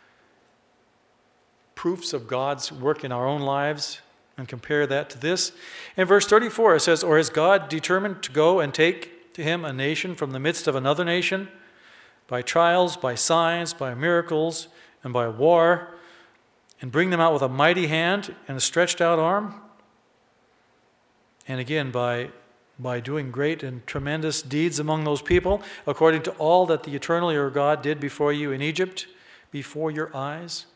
proofs of God's work in our own lives and compare that to this. In verse thirty-four, it says, or has God determined to go and take to Him a nation from the midst of another nation by trials, by signs, by miracles, and by war, and bring them out with a mighty hand and a stretched out arm? And again, by, by doing great and tremendous deeds among those people, according to all that the eternal your God did before you in Egypt, before your eyes.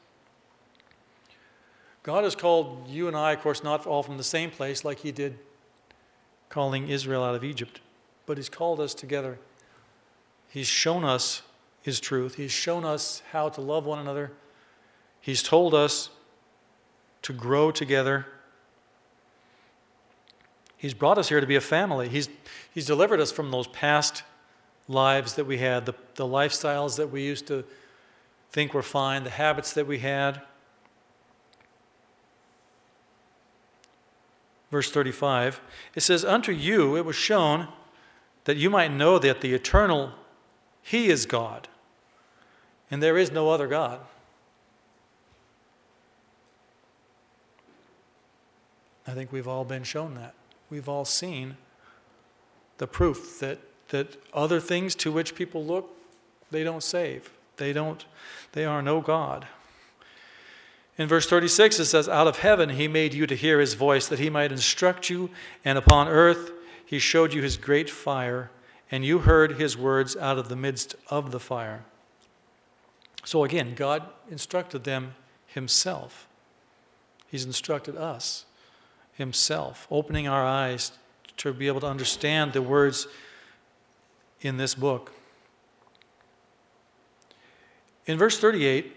God has called you and I, of course, not all from the same place like He did calling Israel out of Egypt, but He's called us together. He's shown us His truth. He's shown us how to love one another. He's told us to grow together. He's brought us here to be a family. He's, he's delivered us from those past lives that we had, the, the lifestyles that we used to think were fine, the habits that we had. Verse thirty-five, it says, unto you it was shown that you might know that the eternal, He is God, and there is no other God. I think we've all been shown that. We've all seen the proof that, that other things to which people look, they don't save. They don't, they are no God. In verse thirty-six, it says, out of heaven He made you to hear His voice, that He might instruct you, and upon earth He showed you His great fire, and you heard His words out of the midst of the fire. So again, God instructed them Himself. He's instructed us Himself, opening our eyes to be able to understand the words in this book. In verse thirty-eight,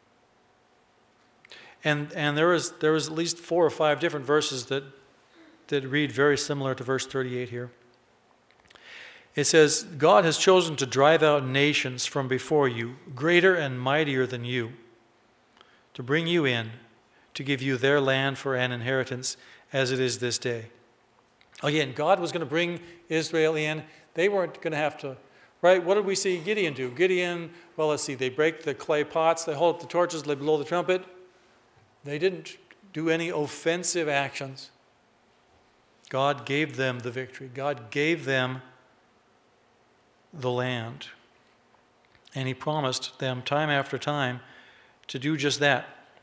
and, and there was there was at least four or five different verses that, that read very similar to verse thirty-eight here. It says, God has chosen to drive out nations from before you, greater and mightier than you, to bring you in, to give you their land for an inheritance, as it is this day. Again, God was going to bring Israel in. They weren't going to have to, right? What did we see Gideon do? Gideon, well, let's see, they break the clay pots, they hold up the torches, they blow the trumpet. They didn't do any offensive actions. God gave them the victory. God gave them the land. And He promised them time after time to do just that.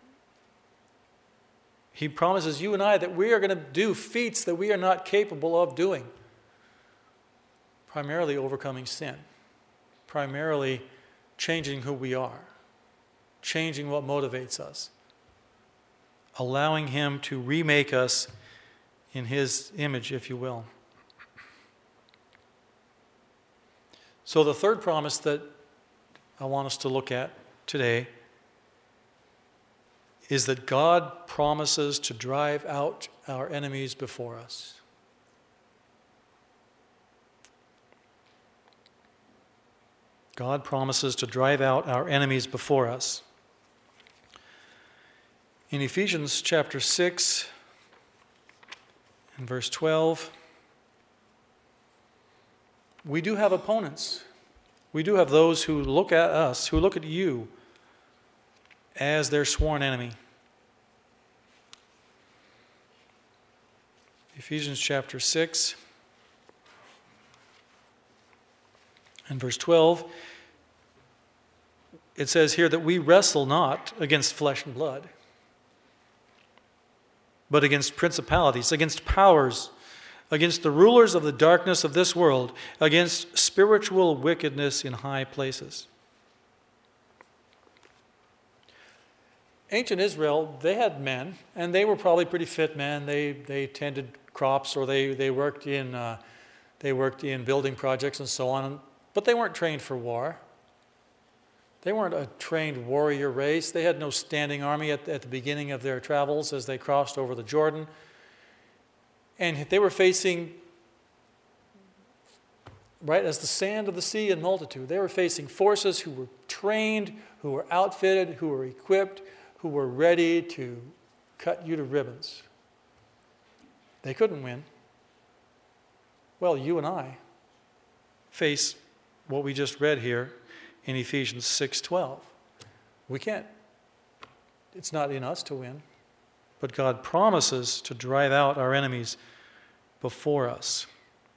He promises you and I that we are going to do feats that we are not capable of doing. Primarily overcoming sin. Primarily changing who we are. Changing what motivates us. Allowing Him to remake us in His image, if you will. So the third promise that I want us to look at today is that God promises to drive out our enemies before us. God promises to drive out our enemies before us. In Ephesians chapter six and verse twelve, we do have opponents. We do have those who look at us, who look at you as their sworn enemy. Ephesians chapter six In verse twelve, it says here that we wrestle not against flesh and blood, but against principalities, against powers, against the rulers of the darkness of this world, against spiritual wickedness in high places. Ancient Israel, they had men, and they were probably pretty fit men. They they tended crops, or they they worked in uh, they worked in building projects and so on. But they weren't trained for war. They weren't a trained warrior race. They had no standing army at, at the beginning of their travels as they crossed over the Jordan. And they were facing, right, as the sand of the sea in multitude, they were facing forces who were trained, who were outfitted, who were equipped, who were ready to cut you to ribbons. They couldn't win. Well, you and I face what we just read here in Ephesians six twelve. We can't, it's not in us to win, but God promises to drive out our enemies before us.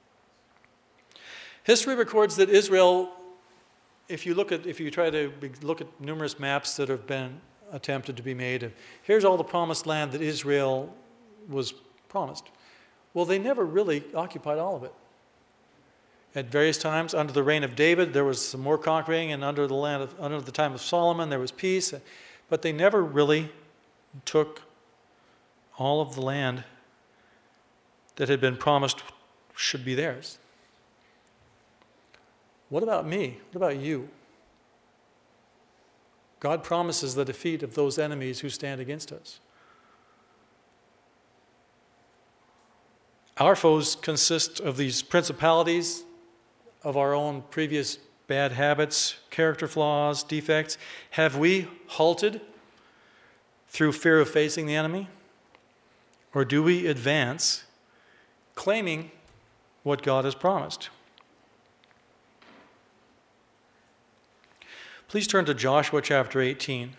History records that Israel, if you look at, if you try to look at numerous maps that have been attempted to be made, here's all the promised land that Israel was promised. Well, they never really occupied all of it. At various times, under the reign of David, there was some more conquering, and under the land of, under the time of Solomon, there was peace. But they never really took all of the land that had been promised should be theirs. What about me? What about you? God promises the defeat of those enemies who stand against us. Our foes consist of these principalities, of our own previous bad habits, character flaws, defects. Have we halted through fear of facing the enemy? Or do we advance claiming what God has promised? Please turn to Joshua chapter eighteen.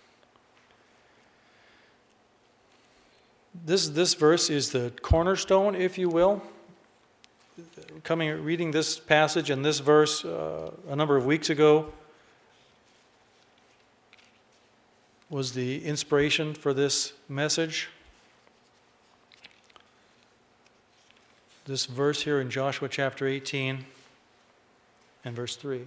This, this verse is the cornerstone, if you will. Coming, reading this passage and this verse uh, a number of weeks ago was the inspiration for this message. This verse here in Joshua chapter eighteen and verse three.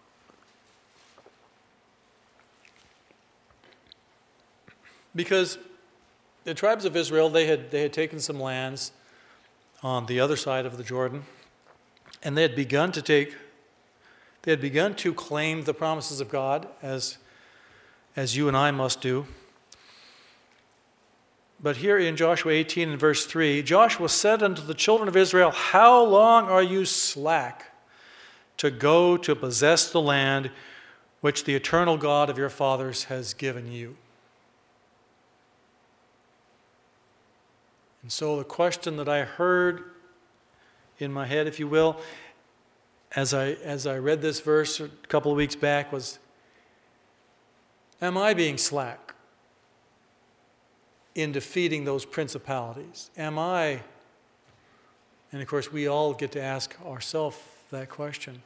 Because the tribes of Israel, they had, they had taken some lands on the other side of the Jordan, and they had begun to take, they had begun to claim the promises of God as, as you and I must do. But here in Joshua eighteen and verse three, Joshua said unto the children of Israel, how long are you slack to go to possess the land which the eternal God of your fathers has given you? And so the question that I heard in my head, if you will, as I as I read this verse a couple of weeks back was, am I being slack in defeating those principalities? Am I, and of course we all get to ask ourselves that question.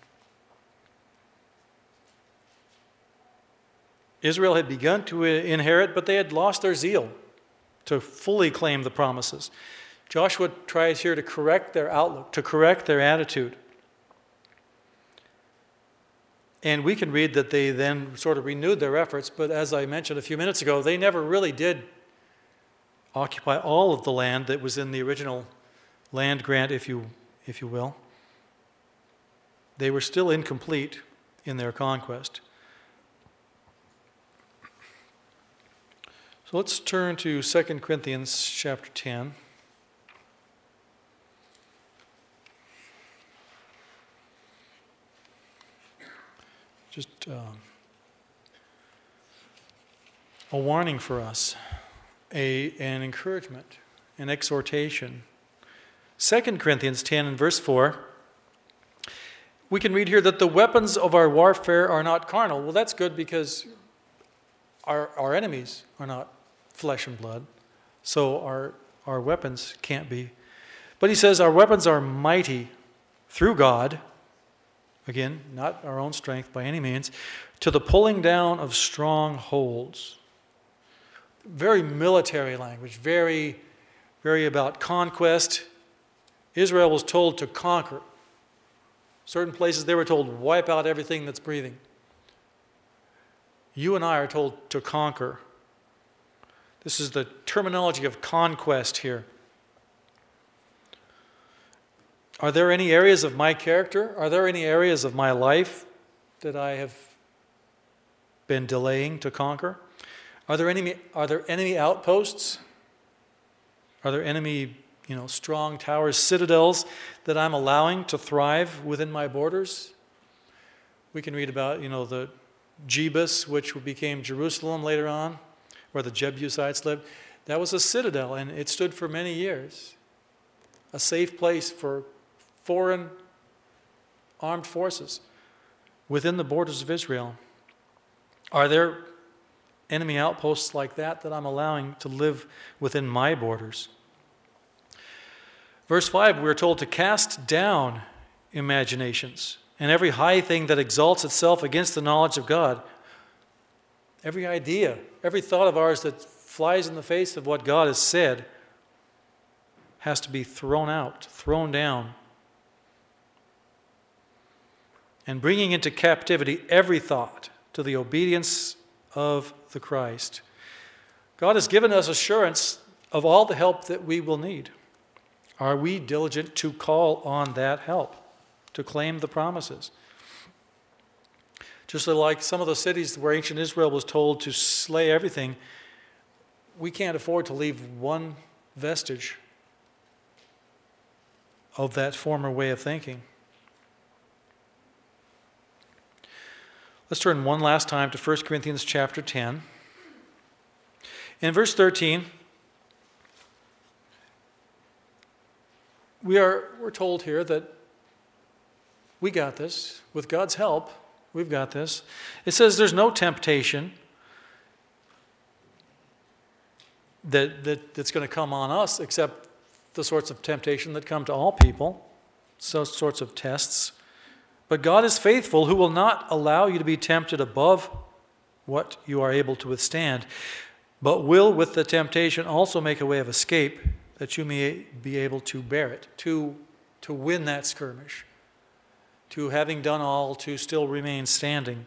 Israel had begun to inherit, but they had lost their zeal to fully claim the promises. Joshua tries here to correct their outlook, to correct their attitude. And we can read that they then sort of renewed their efforts, but as I mentioned a few minutes ago, they never really did occupy all of the land that was in the original land grant, if you, if you will. They were still incomplete in their conquest. So let's turn to Second Corinthians chapter ten. Just um, a warning for us, a, an encouragement, an exhortation. Second Corinthians ten and verse four, we can read here that the weapons of our warfare are not carnal. Well, that's good because our, our enemies are not flesh and blood, so our, our weapons can't be. But he says our weapons are mighty through God again, not our own strength by any means, to the pulling down of strongholds. Very military language, very, very about conquest. Israel was told to conquer. Certain places they were told, wipe out everything that's breathing. You and I are told to conquer. This is the terminology of conquest here. Are there any areas of my character? Are there any areas of my life that I have been delaying to conquer? Are there enemy, are there enemy outposts? Are there enemy, you know, strong towers, citadels that I'm allowing to thrive within my borders? We can read about, you know, the Jebus, which became Jerusalem later on, where the Jebusites lived. That was a citadel, and it stood for many years. A safe place for foreign armed forces within the borders of Israel. Are there enemy outposts like that that I'm allowing to live within my borders? Verse five, we're told to cast down imaginations and every high thing that exalts itself against the knowledge of God. Every idea, every thought of ours that flies in the face of what God has said has to be thrown out, thrown down. And bringing into captivity every thought to the obedience of the Christ. God has given us assurance of all the help that we will need. Are we diligent to call on that help, to claim the promises? Just like some of the cities where ancient Israel was told to slay everything, we can't afford to leave one vestige of that former way of thinking. Let's turn one last time to First Corinthians chapter ten. In verse thirteen, we are, we're told here that we got this. With God's help, we've got this. It says there's no temptation that, that that's going to come on us except the sorts of temptation that come to all people, so sorts of tests. But God is faithful, who will not allow you to be tempted above what you are able to withstand, but will with the temptation also make a way of escape, that you may be able to bear it, to, to win that skirmish, to, having done all, to still remain standing.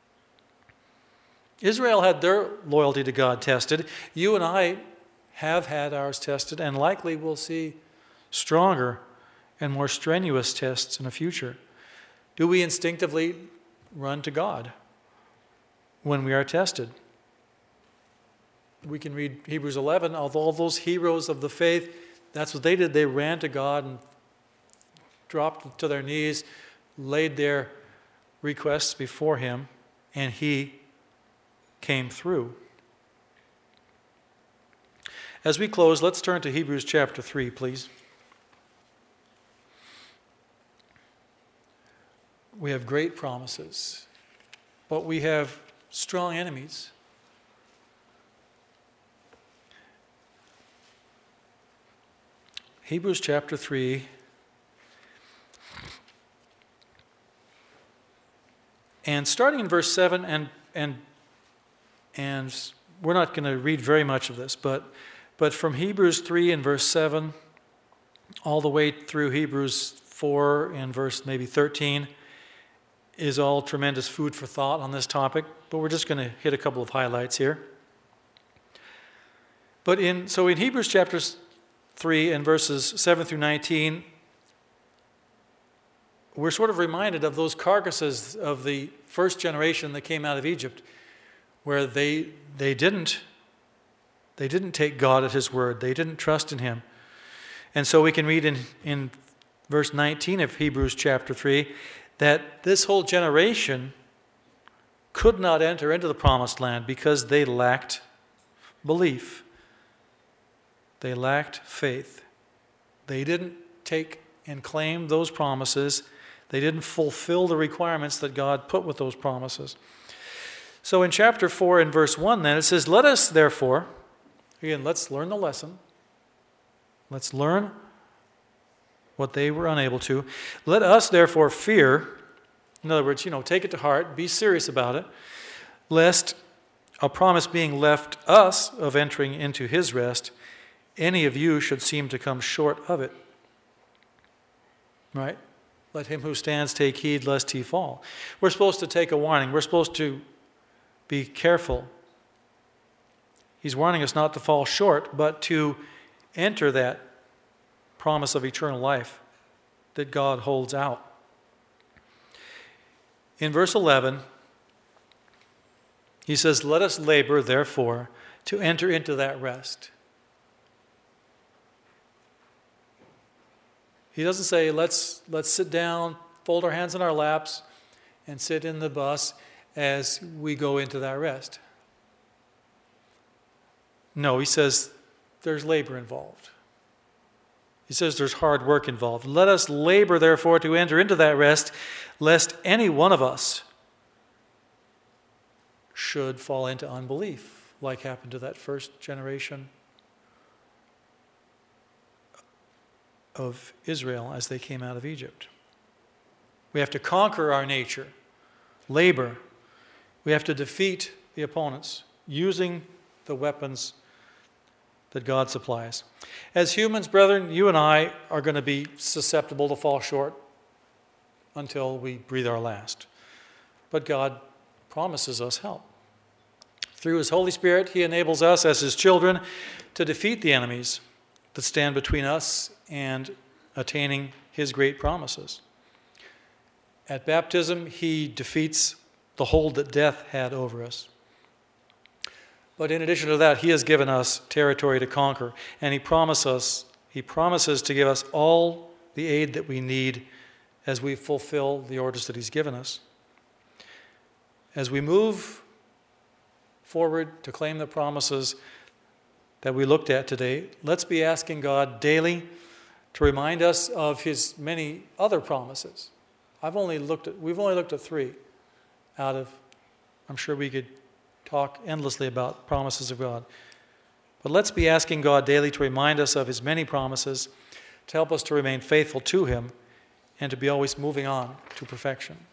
Israel had their loyalty to God tested. You and I have had ours tested, and likely will see stronger and more strenuous tests in the future. Do we instinctively run to God when we are tested? We can read Hebrews eleven, of all those heroes of the faith, that's what they did. They ran to God and dropped to their knees, laid their requests before Him, and He came through. As we close, let's turn to Hebrews chapter three, please. We have great promises, but we have strong enemies. Hebrews chapter three. And starting in verse seven, and and and we're not going to read very much of this, but but from Hebrews three and verse seven all the way through Hebrews four and verse maybe thirteen is all tremendous food for thought on this topic, but we're just going to hit a couple of highlights here. But in so in Hebrews chapter three and verses seven through nineteen, we're sort of reminded of those carcasses of the first generation that came out of Egypt, where they they didn't they didn't take God at His word. They didn't trust in Him. And so we can read in, in verse nineteen of Hebrews chapter three that this whole generation could not enter into the promised land because they lacked belief. They lacked faith. They didn't take and claim those promises. They didn't fulfill the requirements that God put with those promises. So in chapter four and verse one then, it says, "Let us therefore," again, let's learn the lesson. Let's learn what they were unable to. "Let us therefore fear In other words, you know, take it to heart, be serious about it, lest a promise being left us of entering into his rest, any of you should seem to come short of it. Right? Let him who stands take heed lest he fall. We're supposed to take a warning. We're supposed to be careful. He's warning us not to fall short, but to enter that promise of eternal life that God holds out. In verse eleven, he says, "Let us labor, therefore, to enter into that rest." He doesn't say, let's, let's sit down, fold our hands in our laps, and sit in the bus as we go into that rest. No, he says there's labor involved. He says there's hard work involved. Let us labor, therefore, to enter into that rest, lest any one of us should fall into unbelief, like happened to that first generation of Israel as they came out of Egypt. We have to conquer our nature, labor. We have to defeat the opponents using the weapons that God supplies. As humans, brethren, you and I are going to be susceptible to fall short until we breathe our last. But God promises us help. Through his Holy Spirit, he enables us as his children to defeat the enemies that stand between us and attaining his great promises. At baptism, he defeats the hold that death had over us. But in addition to that, he has given us territory to conquer, and he promises us, he promises to give us all the aid that we need as we fulfill the orders that he's given us. As we move forward to claim the promises that we looked at today, let's be asking God daily to remind us of his many other promises. I've only looked at, we've only looked at three out of, I'm sure we could talk endlessly about promises of God. But let's be asking God daily to remind us of his many promises, to help us to remain faithful to him, and to be always moving on to perfection.